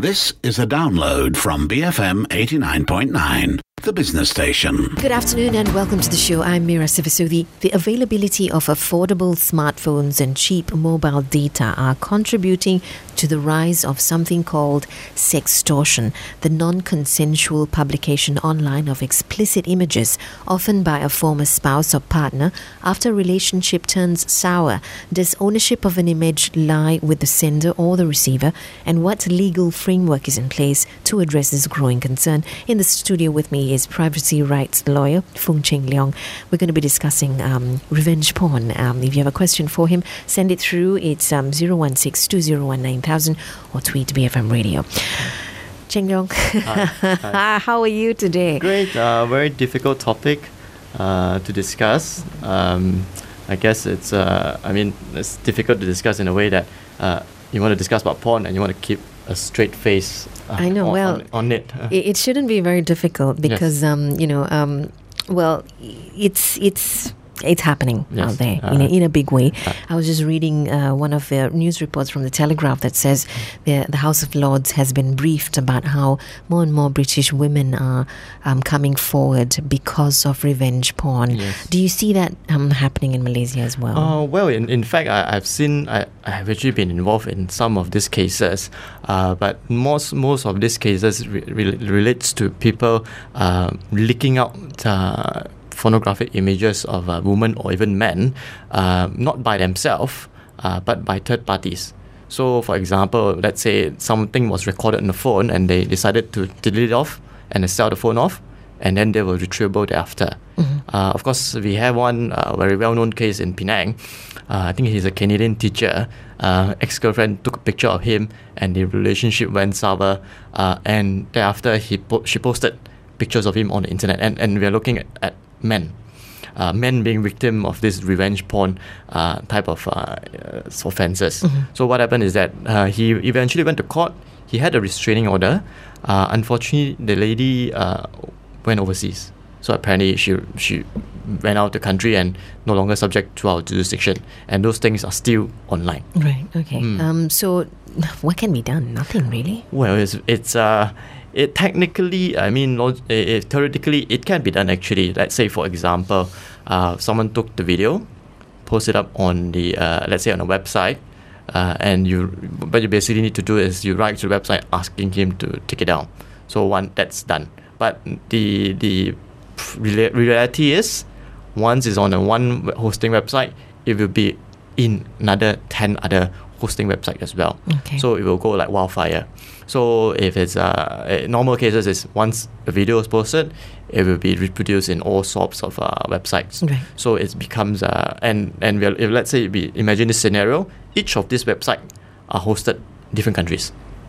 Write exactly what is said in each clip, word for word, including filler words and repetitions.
This is a download from B F M eighty-nine point nine, the business station. Good afternoon and welcome to the show. I'm Mira Sivasudi. The availability of affordable smartphones and cheap mobile data are contributing to the rise of something called sextortion, the non-consensual publication online of explicit images, often by a former spouse or partner, after a relationship turns sour. Does ownership of an image lie with the sender or the receiver? And what legal framework is in place to address this growing concern? In the studio with me is privacy rights lawyer Foong Cheng Leong. We're going to be discussing um, revenge porn. Um, if you have a question for him, send it through. It's um, zero one six two zero one nine thousand or tweet B F M Radio. Cheng Leong, Hi. Hi. How are you today? Great. Uh, very difficult topic uh, to discuss. Um, I guess it's, uh, I mean, it's difficult to discuss in a way that uh, you want to discuss about porn and you want to keep a straight face uh, I know, on, well, on, on it. It, it shouldn't be very difficult because, Yes. um, you know, um, well, it's it's it's happening Yes. out there Uh, in, a, in a big way. uh, I was just reading uh, one of the news reports from the Telegraph that says the, the House of Lords has been briefed about how more and more British women are um, coming forward because of revenge porn. Yes. Do you see that um, happening in Malaysia as well? Uh, well, in, in fact, I, I've seen, I, I have actually been involved in some of these cases, uh, but most most of these cases re- re- relates to people uh, leaking out uh, pornographic images of uh, women or even men, uh, not by themselves, uh, but by third parties. So, for example, let's say something was recorded on the phone and they decided to delete it off and sell the phone off, and then they were retrievable thereafter. Mm-hmm. Uh, of course, we have one uh, very well-known case in Penang. Uh, I think he's a Canadian teacher. Uh, ex-girlfriend took a picture of him and the relationship went sour. Uh, and thereafter, he po- she posted pictures of him on the internet. And, and we're looking at, at men. Uh, men being victim of this revenge porn uh, type of uh, uh, offences. Mm-hmm. So what happened is that uh, he eventually went to court. He had a restraining order. Uh, unfortunately, the lady uh, went overseas. So apparently she she went out of the country and no longer subject to our jurisdiction. And those things are still online. Right, okay. Mm. Um, so what can be done? Nothing really? Well, it's, it's uh, it technically, I mean, log- it, theoretically, it can be done actually. Let's say, for example, uh, someone took the video, posted up on the, uh, let's say on a website, uh, and you, what you basically need to do is you write to the website asking him to take it down. So one, that's done. But the the rela- reality is, once it's on a one hosting website, it will be in another ten other hosting websites as well. Okay. So it will go like wildfire. So if it's uh, normal cases, is once a video is posted, it will be reproduced in all sorts of uh, websites. Right. So it becomes uh, and and we'll, if let's say we imagine this scenario, each of these websites are hosted in different countries.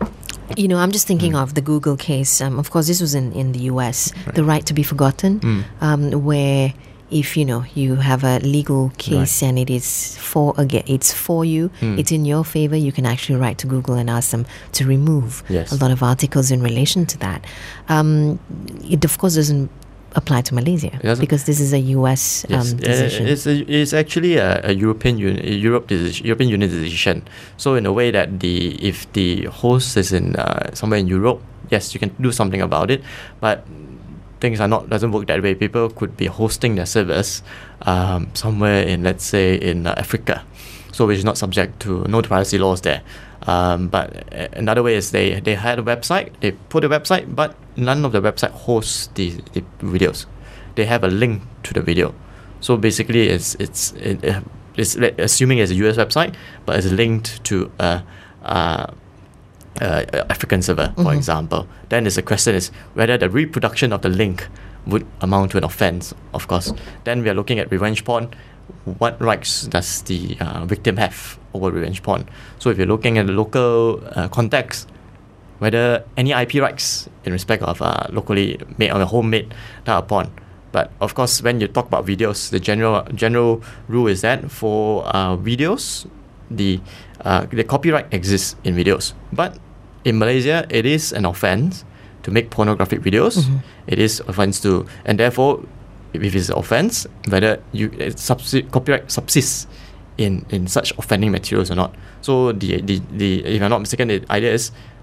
You know, I'm just thinking Mm. of the Google case. Um, of course, this was in, in the U S, Right. the right to be forgotten, Mm. um, where if, you know, you have a legal case Right. and it is for again, it's for you, Mm. it's in your favor, you can actually write to Google and ask them to remove Yes. a lot of articles in relation to that. Um, it, of course, doesn't apply to Malaysia doesn't. because this is a U S Yes, um, uh, decision. it's a, it's actually a, a European Union, Europe decision, European Union decision. So in a way that the if the host is in uh, somewhere in Europe, yes, you can do something about it, but things are not doesn't work that way. People could be hosting their servers um, somewhere in, let's say, in uh, Africa, so which is not subject to no privacy laws there. Um, but uh, another way is they they had a website, they put a website, but none of the website hosts the, the videos. They have a link to the video. So basically, it's it's it, it's assuming it's a U S website, but it's linked to a. a Uh, African server, for Mm-hmm. example. Then there's a question is whether the reproduction of the link would amount to an offense, of course. Then we are looking at revenge porn. What rights does the uh, victim have over revenge porn? So if you're looking at the local uh, context, whether any I P rights in respect of uh, locally made or homemade type of porn. But of course, when you talk about videos, the general general rule is that for uh, videos, the uh, the copyright exists in videos. But in Malaysia, it is an offence to make pornographic videos. Mm-hmm. It is offence to, and therefore, if it's an offence, whether you it subsi- copyright subsists in, in such offending materials or not. So the, the the if I'm not mistaken, the idea is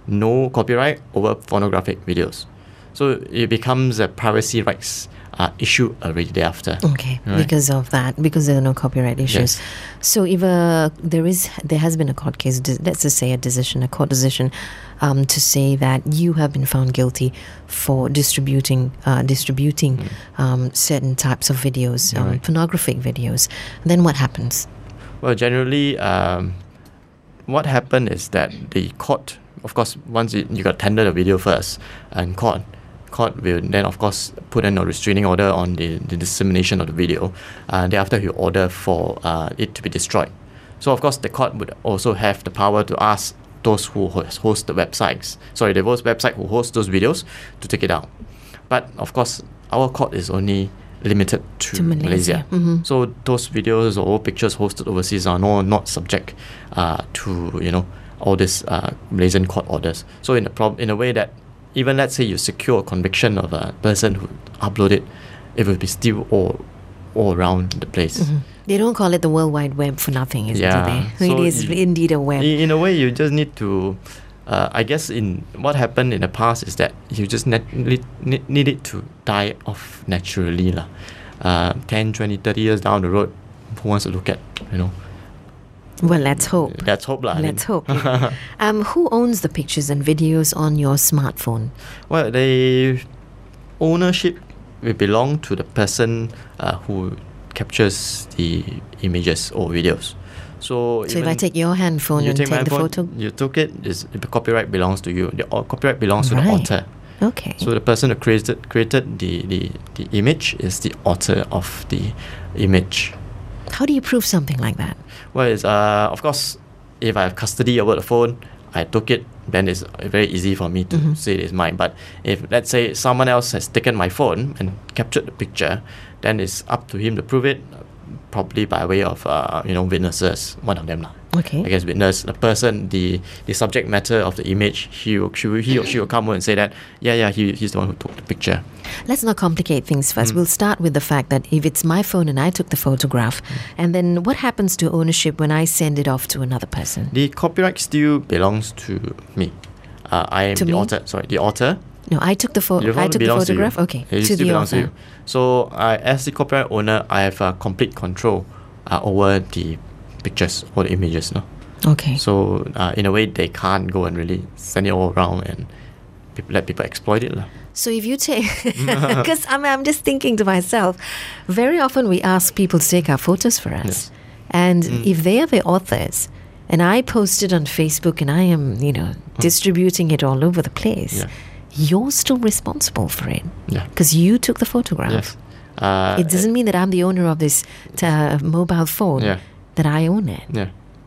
no copyright over pornographic videos. So it becomes a privacy rights uh, issue already thereafter. Okay, right? Because of that, because there are no copyright issues. Yes. So if uh, there is, there has been a court case, let's just say a decision, a court decision, um, to say that you have been found guilty for distributing, uh, distributing mm. um, certain types of videos, um, right. pornographic videos, then what happens? Well, generally, um, what happened is that the court, of course, once you, you got tendered a video first, and court. Court will then, of course, put in a restraining order on the, the dissemination of the video. Uh, thereafter, he will order for uh, it to be destroyed. So, of course, the court would also have the power to ask those who host the websites, sorry, the website who hosts those videos to take it out. But, of course, our court is only limited to, to Malaysia. Malaysia. Mm-hmm. So, those videos or pictures hosted overseas are no, not subject uh, to, you know, all these uh, Malaysian court orders. So, in a, prob- in a way that even let's say you secure a conviction of a person who uploaded, it will be still all, all around the place. Mm-hmm. They don't call it the World Wide Web for nothing, isn't yeah. it? So it is you, indeed a web. In a way, you just need to, uh, I guess in what happened in the past is that you just nat- need, need it to die off naturally. La. Uh, ten, twenty, thirty years down the road, who wants to look at, you know, well, let's hope. Let's hope. La, let's I mean. hope. Yeah. um, who owns the pictures and videos on your smartphone? Well, the ownership will belong to the person uh, who captures the images or videos. So, so if I take your handphone and take, take the phone, photo? You took it, the copyright belongs to you. The uh, copyright belongs right. to the author. Okay. So the person who created created the, the, the image is the author of the image. How do you prove something like that? Well, it's, uh, of course, if I have custody over the phone, I took it, then it's very easy for me to mm-hmm. say it's mine. But if, let's say, someone else has taken my phone and captured the picture, then it's up to him to prove it, probably by way of, uh, you know, witnesses, one of them. Lah. Okay. I guess witness, the person, the, the subject matter of the image, he, will, she will, he or she will come and say that, yeah, yeah, he, he's the one who took the picture. Let's not complicate things first. Mm. We'll start with the fact that if it's my phone and I took the photograph, mm. and then what happens to ownership when I send it off to another person? The copyright still belongs to me. Uh, I am to the me? author. Sorry, the author. No, I took the, pho- I took the photograph. To okay, it to the belongs author. To you. So, uh, as the copyright owner, I have uh, complete control uh, over the pictures or the images. No. Okay. So, uh, in a way, they can't go and really send it all around and people, let people exploit it. La. So if you take, because I'm, I'm just thinking to myself, very often we ask people to take our photos for us. Yes. And mm. if they are the authors, and I post it on Facebook and I am, you know, mm. distributing it all over the place, yeah. you're still responsible for it. Yeah. Because you took the photograph. Yes. Uh, it doesn't mean that I'm the owner of this t- uh, mobile phone, yeah. that I own it. Yeah.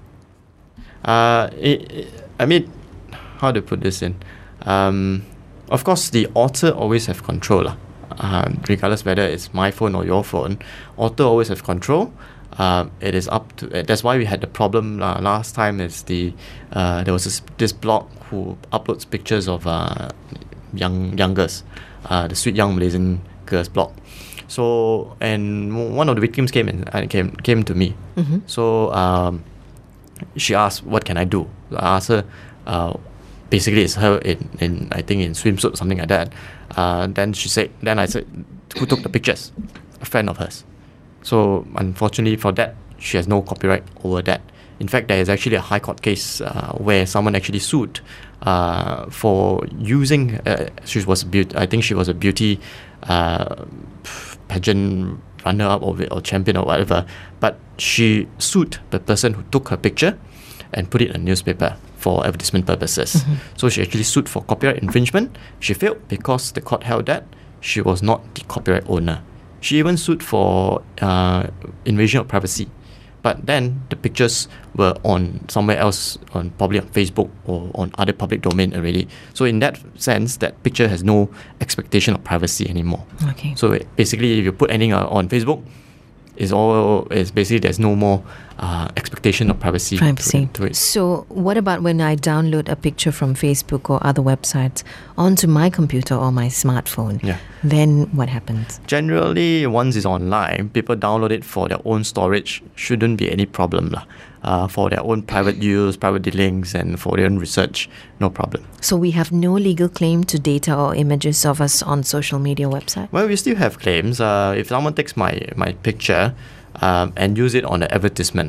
Uh, it, it, I mean, how to put this in? Um, of course, the author always have control, uh, regardless whether it's my phone or your phone. Author always have control. Uh, it is up to. Uh, that's why we had the problem uh, last time. Is the uh, there was this, this blog who uploads pictures of uh, young young girls, uh, the Sweet Young Malaysian Girls blog. So and one of the victims came in and came came to me. Mm-hmm. So. Um, She asked, "What can I do?" I asked her. Uh, basically, it's her in, in I think in swimsuit or something like that. Uh, then she said. Then I said, "Who took the pictures?" A friend of hers. So unfortunately for that, she has no copyright over that. In fact, there is actually a high court case uh, where someone actually sued uh, for using. Uh, she was a beauty. I think she was a beauty uh, pageant runner-up or, or champion or whatever, but she sued the person who took her picture and put it in a newspaper for advertisement purposes. Mm-hmm. So she actually sued for copyright infringement. She failed because the court held that she was not the copyright owner. She even sued for uh, invasion of privacy. But then the pictures were on somewhere else, on probably on Facebook or on other public domain already. So in that sense, that picture has no expectation of privacy anymore. Okay. So it, basically, if you put anything uh, on Facebook, it's all it's basically there's no more uh, expectation of privacy. Privacy. To, to it. So what about when I download a picture from Facebook or other websites onto my computer or my smartphone? Yeah. Then what happens? Generally, once it's online, people download it for their own storage. Shouldn't be any problem lah. uh, for their own private use, private dealings, and for their own research, no problem. So we have no legal claim to data or images of us on social media website? Well, we still have claims. Uh, if someone takes my, my picture um, and use it on an advertisement,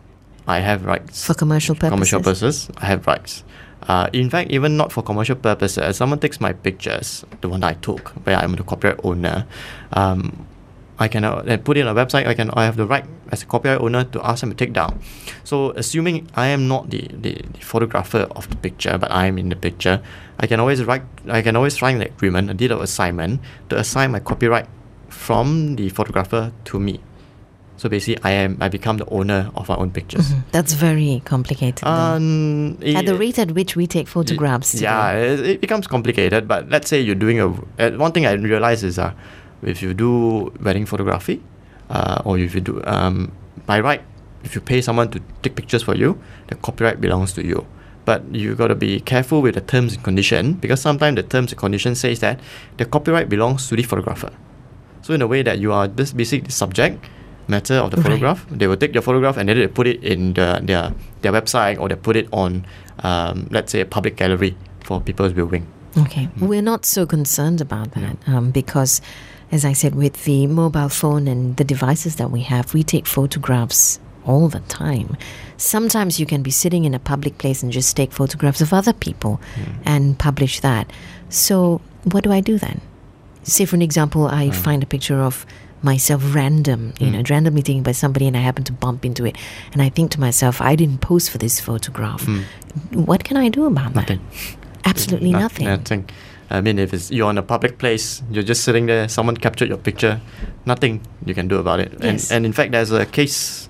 I have rights. For commercial purposes? Commercial purposes, I have rights. Uh, in fact, even not for commercial purposes, someone takes my pictures, the one I took, where I'm the copyright owner, um, I can uh, and put it on a website. I can I have the right as a copyright owner to ask them to take down. So assuming I am not the, the, the photographer of the picture, but I am in the picture, I can always write. I can always sign an agreement, a deed of assignment, to assign my copyright from the photographer to me. So basically, I am I become the owner of my own pictures. Mm-hmm. That's very complicated. Um, it, at the rate at which we take photographs. Yeah, it, it becomes complicated. But let's say you're doing a. Uh, one thing I realize is uh, if you do wedding photography, uh, or if you do um, by right, if you pay someone to take pictures for you, the copyright belongs to you. But you got to be careful with the terms and condition, because sometimes the terms and condition says that the copyright belongs to the photographer. So in a way that you are this basic subject matter of the right. photograph, they will take your photograph and then they put it in the, their their website, or they put it on, um, let's say, a public gallery for people's viewing. Okay, mm. We're not so concerned about that yeah. um, because, as I said, with the mobile phone and the devices that we have, we take photographs all the time. Sometimes you can be sitting in a public place and just take photographs of other people mm. and publish that. So what do I do then? Say, for an example, I mm. find a picture of myself random, you mm. know, randomly taken by somebody, and I happen to bump into it. And I think to myself, I didn't pose for this photograph. Mm. What can I do about nothing. that? Absolutely no, nothing. Nothing. I mean, if it's, you're on a public place, you're just sitting there, someone captured your picture, nothing you can do about it. Yes. And, and in fact, there's a case,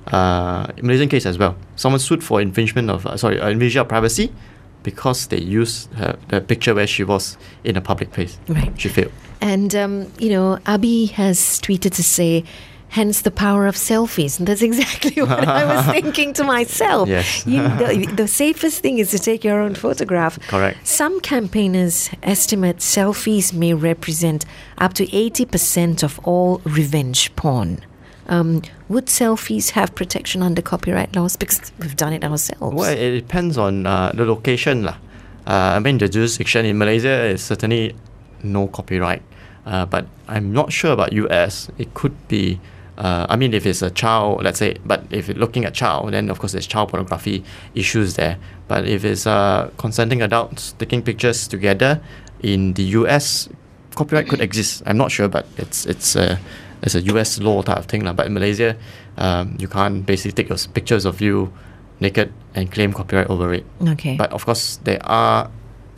uh, Malaysian case as well. Someone sued for infringement of, uh, sorry, uh, invasion of privacy, because they used her, the picture where she was in a public place. Right. She failed. And, um, you know, Abi has tweeted to say, hence the power of selfies. And that's exactly what I was thinking to myself. Yes. You, the, the safest thing is to take your own photograph. Correct. Some campaigners estimate selfies may represent up to eighty percent of all revenge porn. Um, would selfies have protection under copyright laws? Because we've done it ourselves. Well, it depends on uh, the location. lah. Uh, I mean, the jurisdiction in Malaysia is certainly no copyright. Uh, but I'm not sure about U S. It could be, uh, I mean, if it's a child, let's say, but if you're looking at child, then of course there's child pornography issues there. But if it's uh, consenting adults taking pictures together in the U S, copyright could exist. I'm not sure, but it's it's a, it's a U S law type of thing. But in Malaysia, um, you can't basically take those pictures of you naked and claim copyright over it. Okay. But of course, they are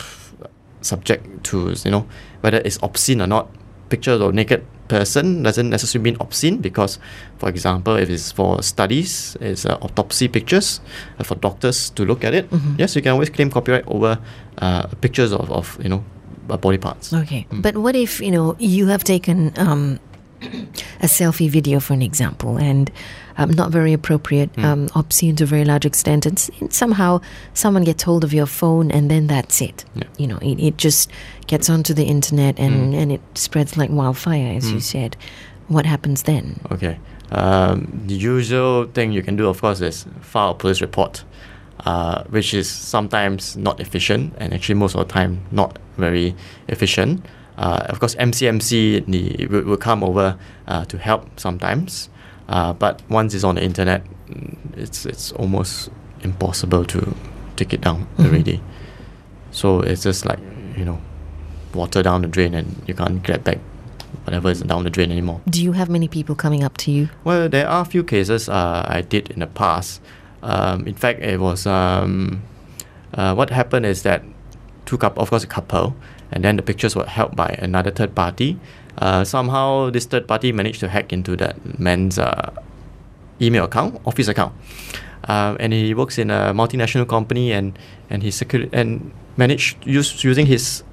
subject to, you know, whether it's obscene or not. Pictures of naked person doesn't necessarily mean obscene, because, for example, if it's for studies, it's uh, autopsy pictures uh, for doctors to look at it. Mm-hmm. Yes, you can always claim copyright over uh, pictures of, of, you know, body parts. Okay. Mm. But what if, you know, you have taken um, a selfie video, for an example, and um, not very appropriate, mm. um, obscene to a very large extent, and, and somehow someone gets hold of your phone, and then that's it. Yeah. You know, it, it just gets onto the internet, and, mm. and it spreads like wildfire, as mm. you said. What happens then? Okay. Um, the usual thing you can do, of course, is file a police report, uh, which is sometimes not efficient, and actually most of the time not very efficient. Uh, of course, M C M C the, will, will come over uh, to help sometimes. Uh, but once it's on the internet, it's it's almost impossible to take it down mm-hmm. already. So it's just like, you know, water down the drain, and you can't get back whatever is down the drain anymore. Do you have many people coming up to you? Well, there are a few cases uh, I did in the past. Um, in fact, it was um, uh, what happened is that two couple, of course, a couple, and then the pictures were held by another third party. Uh, somehow, this third party managed to hack into that man's uh, email account, office account, uh, and he works in a multinational company, and and he secu- and managed use using his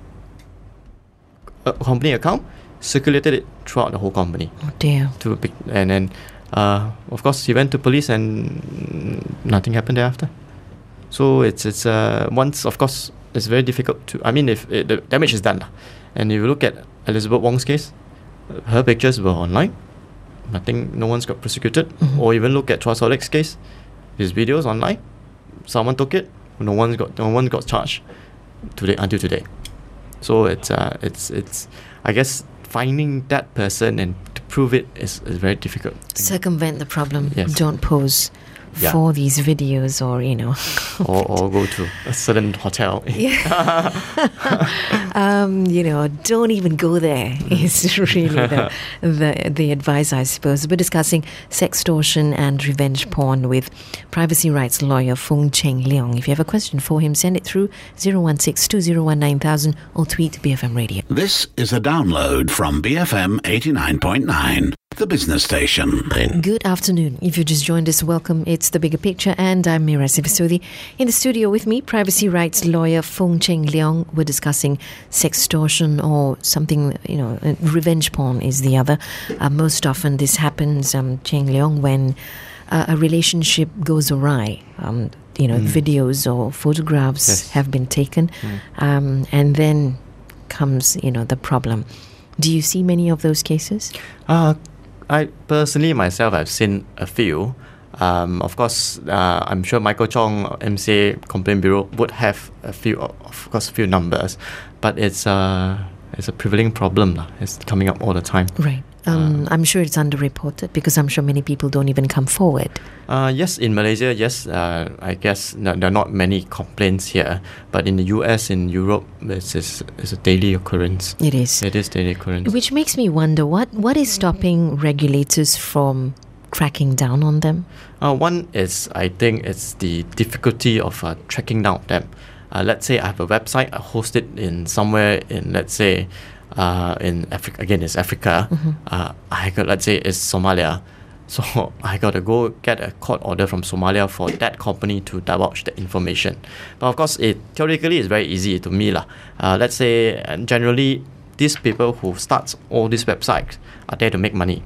uh, company account, circulated it throughout the whole company. Oh dear! To pic- and then, uh, of course, he went to police, and nothing happened thereafter. So it's it's uh, once, of course, it's very difficult to. I mean, if it, the damage is done, and if you look at Elizabeth Wong's case, her pictures were online. Nothing, no one's got prosecuted. Mm-hmm. Or even look at Chua Solik's case, His videos online, someone took it, no one's got no one got charged today until today. So it's uh, it's it's I guess finding that person and to prove it is, is very difficult. Circumvent the problem. Yes. Don't pose Yeah. for these videos, or you know, or, or go to a certain hotel. yeah. um, you know, don't even go there. Is really the, the the advice, I suppose. We're discussing sextortion and revenge porn with privacy rights lawyer Fung Cheng Leong. If you have a question for him, send it through zero one six two zero one nine thousand or tweet B F M Radio. This is a download from B F M eighty-nine point nine, the business station. Good afternoon. If you just joined us, welcome. It's The Bigger Picture, and I'm Mira Sivasudi. In the studio with me, privacy rights lawyer Fung Cheng Leong. We're discussing sextortion, or something, you know, uh, revenge porn is the other. Uh, most often this happens, um, Cheng Leong, when uh, a relationship goes awry. Um, you know, Mm. videos or photographs Yes. have been taken, Mm. um, and then comes, you know, the problem. Do you see many of those cases? Uh, I personally myself I've seen a few. Um, of course, uh, I'm sure Michael Chong, M C A Complaint Bureau, would have a few, of course, a few numbers, but it's uh, it's a prevailing problem. lah. It's coming up all the time. Right. Um, I'm sure it's underreported because I'm sure many people don't even come forward. Uh, yes, in Malaysia, yes, uh, I guess no, there are not many complaints here, but in the U S, in Europe, it's, it's, it's a daily occurrence. It is. It is daily occurrence. Which makes me wonder, what, what is stopping regulators from cracking down on them? Uh, one is, I think, it's the difficulty of uh, tracking down them. Uh, let's say I have a website, I host it in somewhere in, let's say, uh, in Africa, again, it's Africa. Mm-hmm. Uh, I got, let's say, it's Somalia. So I got to go get a court order from Somalia for that company to divulge the information. But of course, it theoretically is very easy to me. lah. Uh, let's say, uh, generally, these people who start all these websites are there to make money.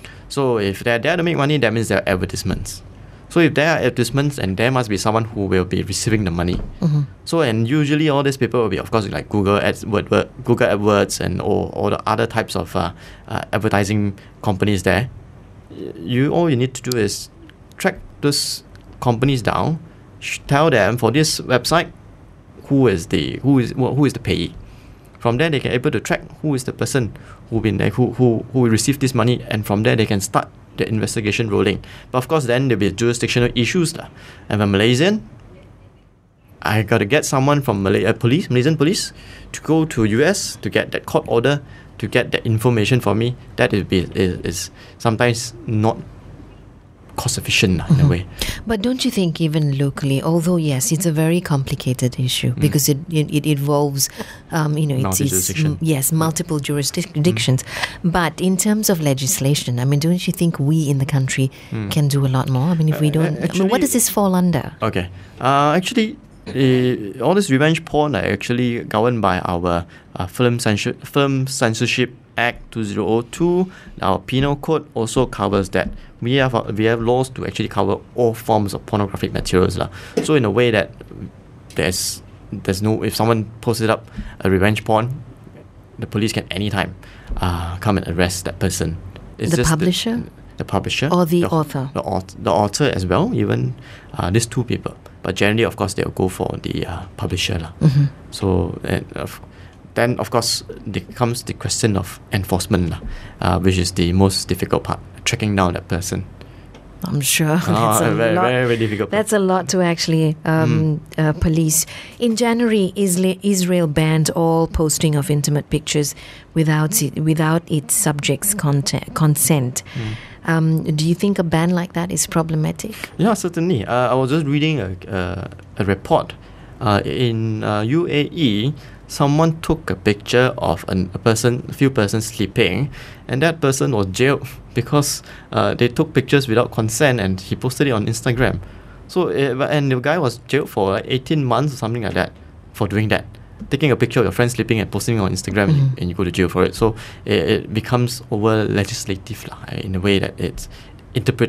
So if they're there to make money, that means there are advertisements. So if there are advertisements, and there must be someone who will be receiving the money. Mm-hmm. So and usually all these people will be, of course, like Google Ads, Word, Word, Google AdWords, and all, all the other types of uh, uh, advertising companies there. You all you need to do is track those companies down, sh- tell them for this website who is the who is who is the payee. From there, they can able to track who is the person who been there, who who who received this money, and from there they can start the investigation rolling. But of course, then there'll be jurisdictional issues lah. And if I'm Malaysian, I got to get someone from Malay uh, police, Malaysian police, to go to U S to get that court order, to get that information for me. That is is, is sometimes not cost efficient lah, in a way. But don't you think even locally, although yes, it's a very complicated issue because it, it, it involves, um, you know, it's, it's Multi-jurisdiction. mm, yes, multiple jurisdictions. But in terms of legislation, I mean, don't you think we in the country can do a lot more? I mean, if we Uh, don't, I mean, actually- what does this fall under? Okay. Uh, actually, uh, all this revenge porn are actually governed by our uh, Film, Censor- Film Censorship Act two thousand two. Our penal code also covers that. We have uh, we have laws to actually cover all forms of pornographic materials lah. So in a way that there's there's no, if someone posted up a revenge porn, the police can anytime uh, come and arrest that person. It's The just publisher? The, the publisher Or the the, author? the author, the author as well. Even uh, these two people, but generally, of course, they'll go for the uh, publisher lah. Mm-hmm. So and of, then, of course, there comes the question of enforcement lah, uh, which is the most difficult part, tracking down that person. I'm sure that's Ah, a very, lot. very, very difficult. That's a lot to actually um, uh, police. In January, Isla- Israel banned all posting of intimate pictures without it, without its subjects' content, consent. Um, do you think a ban like that is problematic? Yeah, certainly. Uh, I was just reading a, uh, a report. Uh, in uh, U A E, someone took a picture of an, a person, a few persons sleeping, and that person was jailed because uh, they took pictures without consent, and he posted it on Instagram. So, uh, and the guy was jailed for like eighteen months or something like that for doing that. Taking a picture of your friend sleeping and posting it on Instagram, and, you, and you go to jail for it. So it, it becomes over legislative lah, in a way that it's interpreted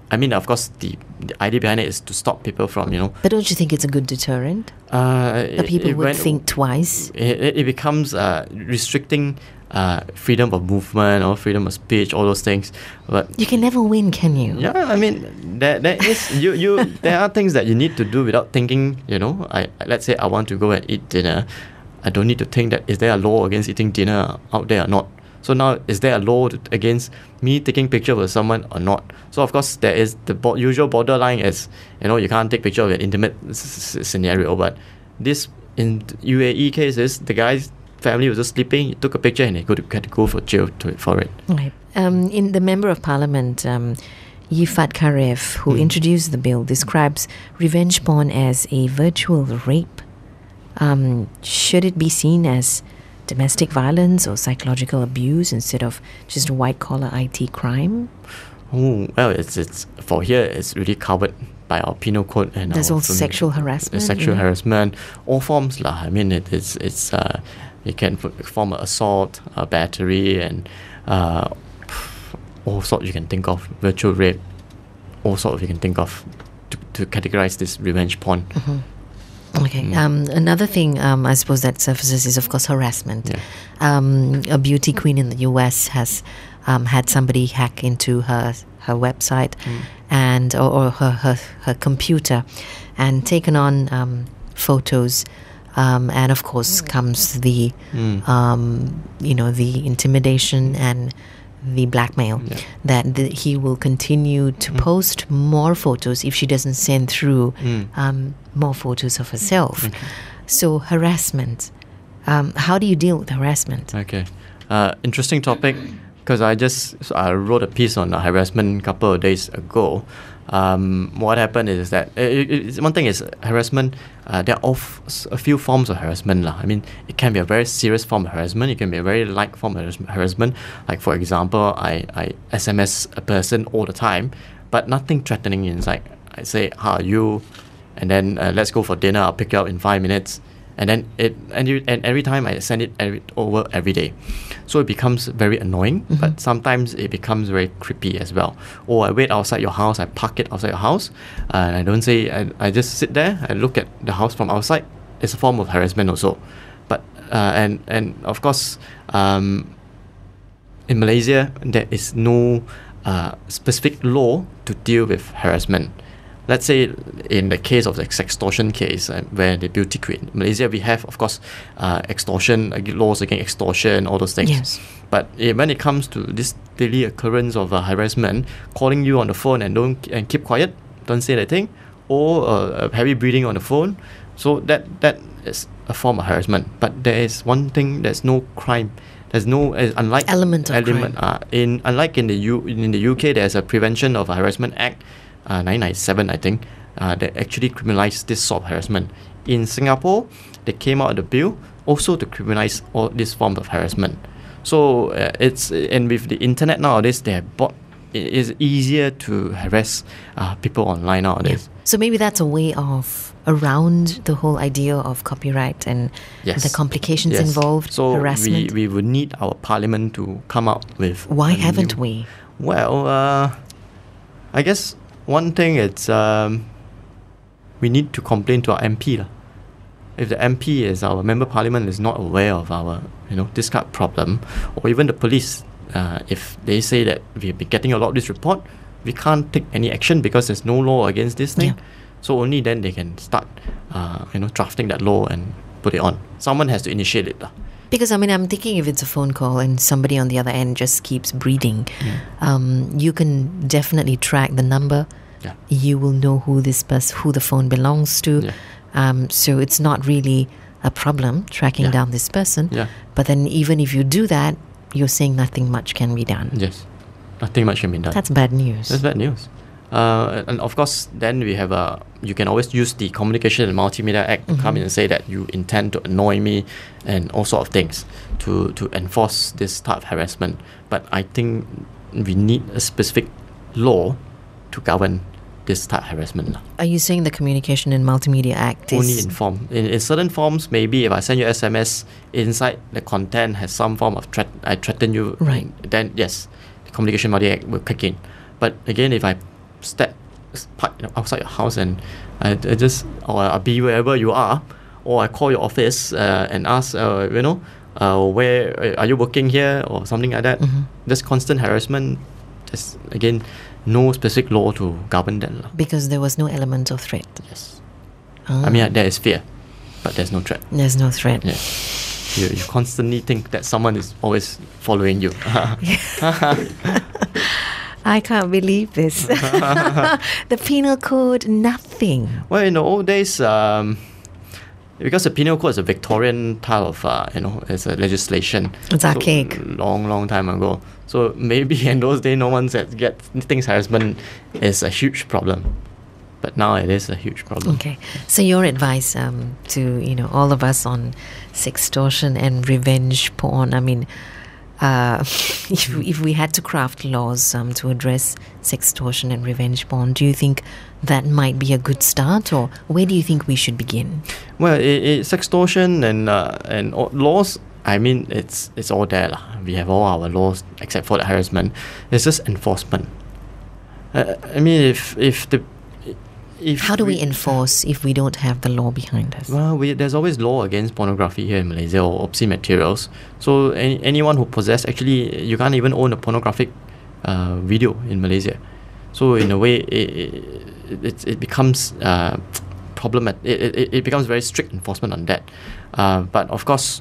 I mean, of course, the, the idea behind it is to stop people from, you know. But don't you think it's a good deterrent? Uh, that people it, it would when, think twice? It, it becomes uh, restricting uh, freedom of movement or freedom of speech, all those things. But you can never win, can you? Yeah, I mean, there, there is you, you. There are things that you need to do without thinking. You know, I let's say I want to go and eat dinner. I don't need to think that is there a law against eating dinner out there or not. So now, is there a law to, against me taking picture with someone or not? So of course, there is the bo- usual borderline is, you know, you can't take picture of an intimate s- s- scenario. But this, in U A E cases, the guy's family was just sleeping, he took a picture and he could had to go for jail to, for it. Right. Um, in the Member of Parliament, um, Yifat Karev, who mm. introduced the bill, describes revenge porn as a virtual rape. Um, should it be seen as domestic violence or psychological abuse instead of just white collar I T crime? Oh, well, it's it's for here it's really covered by our penal code and there's our also sexual harassment. Sexual yeah. harassment, all forms lah. I mean, it, it's it's uh, it can form an assault, a battery, and uh, all sorts you can think of, virtual rape, all sorts you can think of to, to categorize this revenge porn. Mm-hmm. Okay. Mm. Um, another thing, um, I suppose, that surfaces is, of course, harassment. Yeah. Um, a beauty queen in the U S has um, had somebody hack into her her website mm. and or, or her, her her computer and taken on um, photos. Um, and of course, comes the mm. um, you know the intimidation and the blackmail yeah. that the, he will continue to mm. post more photos if she doesn't send through mm. um, more photos of herself. Okay. So harassment, um, how do you deal with harassment? Okay, uh, interesting topic, because I just so I wrote a piece on uh, harassment a couple of days ago. Um, what happened is that it, it, one thing is harassment. Uh, there are of, a few forms of harassment lah. I mean, it can be a very serious form of harassment. It can be a very light form of harassment. Like for example, I, I S M S a person all the time, but nothing threatening inside. I say, "How are you?" and then uh, let's go for dinner. I'll pick you up in five minutes. And then it and you and every time I send it every, over every day, so it becomes very annoying. Mm-hmm. But sometimes it becomes very creepy as well. Or I wait outside your house, I park it outside your house, uh, and I don't say. I, I just sit there and look at the house from outside. It's a form of harassment also. But uh, and and of course, um, in Malaysia there is no uh, specific law to deal with harassment. Let's say in the case of the sextortion case, uh, where the beauty queen, Malaysia, we have, of course, uh, extortion, uh, laws against extortion, all those things. Yes. But uh, when it comes to this daily occurrence of uh, harassment, calling you on the phone and don't and keep quiet, don't say anything, or uh, heavy breathing on the phone, so that that is a form of harassment. But there is one thing: there's no crime. There's no uh, unlike element of element. crime. Uh, in unlike in the U in the U K, there's a Prevention of Harassment Act. Uh, nineteen ninety-seven, I think, uh, that actually criminalized this sort of harassment. In Singapore, they came out with a bill also to criminalize all this form of harassment. So uh, it's and with the internet nowadays, they have bought, it is easier to harass uh, people online nowadays. Yeah. So maybe that's a way of around the whole idea of copyright and yes. the complications yes. involved. So harassment. we we would need our parliament to come up with. Why haven't new, we? Well, uh, I guess. One thing it's um, we need to complain to our M P lah. If the M P is our member parliament is not aware of our you know this kind of problem, or even the police, uh, if they say that we've been getting a lot of this report, we can't take any action because there's no law against this thing. Yeah. So only then they can start uh, you know drafting that law and put it on. Someone has to initiate it lah. Because, I mean, I'm thinking if it's a phone call and somebody on the other end just keeps breathing, yeah. um, you can definitely track the number. Yeah. You will know who this person, who the phone belongs to. Yeah. Um, so it's not really a problem tracking yeah. down this person. Yeah. But then even if you do that, you're saying nothing much can be done. Yes. Nothing much can be done. That's bad news. That's bad news. Uh, and of course, then we have a. You can always use the Communication and Multimedia Act to mm-hmm. come in and say that you intend to annoy me, and all sort of things to to enforce this type of harassment. But I think we need a specific law to govern this type of harassment. Are you saying the Communication and Multimedia Act is only in form? In, in certain forms, maybe if I send you S M S, inside the content has some form of threat. I threaten you. Right. Then yes, the Communication and Multimedia Act will kick in. But again, if I step park, you know, outside your house, and I, I just or I'll be wherever you are, or I call your office uh, and ask, uh, you know, uh, where are you working here or something like that. Mm-hmm. Just constant harassment. There's again no specific law to govern that. Because there was no element of threat. Yes. Ah. I mean, there is fear, but there's no threat. There's no threat. Yeah. You, you constantly think that someone is always following you. I can't believe this. The penal code, nothing. Well, in the old days, um, because the penal code is a Victorian type of, uh, you know, it's a legislation. It's so archaic. Long, long time ago. So maybe in those days, no one said get things harassment is a huge problem. But now it is a huge problem. Okay. So your advice um, to, you know, all of us on sextortion and revenge porn, I mean, uh, if, if we had to craft laws um, to address sextortion and revenge porn, do you think that might be a good start, or where do you think we should begin? Well, it, it, sextortion and uh, and laws, I mean, it's it's all there lah. We have all our laws except for the harassment. It's just enforcement. Uh, I mean, if if the If How do we, we enforce if we don't have the law behind us? Well, we, there's always law against pornography here in Malaysia, or obscene materials. So any, anyone who possess, actually, you can't even own a pornographic uh, video in Malaysia. So in a way, it it, it becomes uh, problematic. It, it, it becomes very strict enforcement on that. Uh, but of course,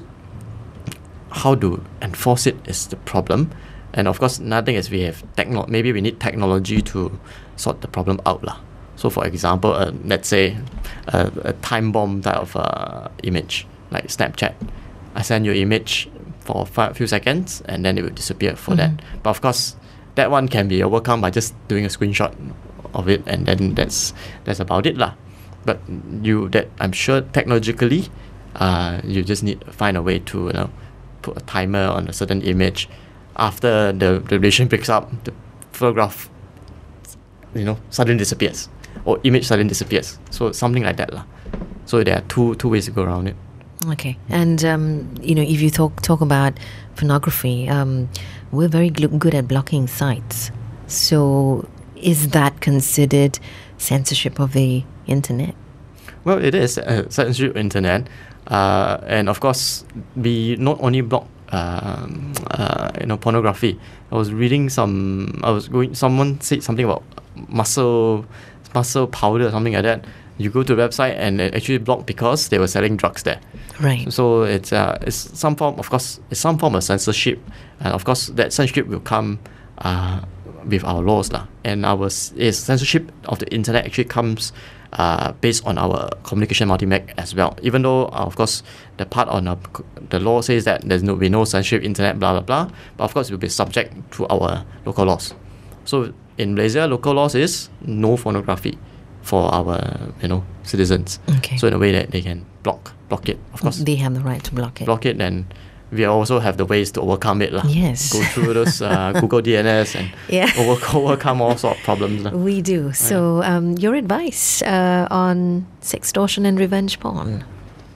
how to enforce it is the problem. And of course, nothing is we have techno. Maybe we need technology to sort the problem out lah. So, for example, uh, let's say uh, a time bomb type of uh, image, like Snapchat. I send you an image for a few seconds, and then it will disappear for mm-hmm. that. But of course, that one can be overcome by just doing a screenshot of it, and then that's that's about it lah. But you, that I'm sure technologically, uh, you just need to find a way to, you know, put a timer on a certain image. After the, the relation breaks up, the photograph, you know, suddenly disappears. Or image suddenly disappears. So something like that lah. So there are two two ways to go around it. Okay. And um, you know, if you talk talk about pornography, um, we're very gl- good at blocking sites. So is that considered censorship of the internet? Well, it is uh, censorship of the internet, uh, and of course, we not only block um, uh, you know pornography. I was reading some. I was going. Someone said something about muscle. muscle powder or something like that. You go to the website and it actually blocked because they were selling drugs there. Right. So it's uh, it's some form, of course, it's some form of censorship, and of course that censorship will come uh, with our laws lah. And our is censorship of the internet actually comes uh, based on our communication multi-meg as well. Even though uh, of course the part on uh, the law says that there's no be no censorship internet blah blah blah, but of course it will be subject to our local laws. So in Malaysia, local laws is no pornography for our, you know, citizens. Okay. So in a way that they can block block it. Of course, they have the right to block it. Block it, and we also have the ways to overcome it lah. Yes. Go through those uh, Google D N S and yeah. over, overcome all sort of problems lah. We do. So um, your advice uh, on sextortion and revenge porn?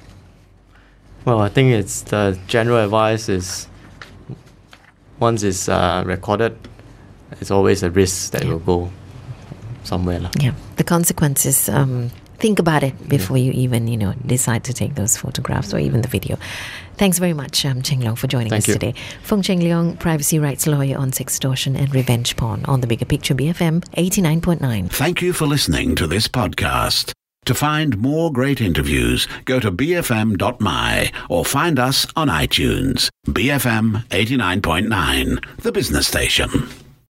Well, I think it's the general advice is once it's uh, recorded, it's always a risk that yeah. will go somewhere lah. Yeah, the consequences. Um, think about it before yeah. you even, you know, decide to take those photographs or even the video. Thanks very much, um, Cheng Leong, for joining Thank us you. today. Fung Cheng Leong, privacy rights lawyer on sextortion and revenge porn on the Bigger Picture B F M eighty-nine point nine. Thank you for listening to this podcast. To find more great interviews, go to b f m dot m y or find us on iTunes. B F M eighty-nine point nine, the business station.